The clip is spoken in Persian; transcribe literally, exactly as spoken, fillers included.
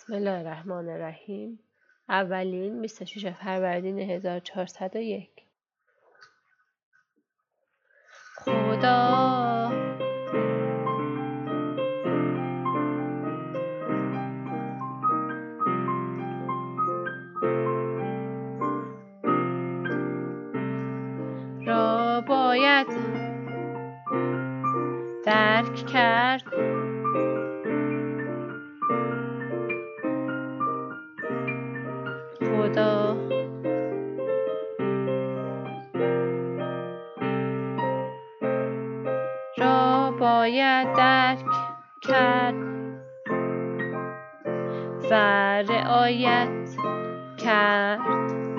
بسم الله الرحمن الرحیم. اولین بیست و شش فروردین هزار و چهارصد و یک. خدا را باید درک کرد، خدا را باید درک کرد و رعایت کرد.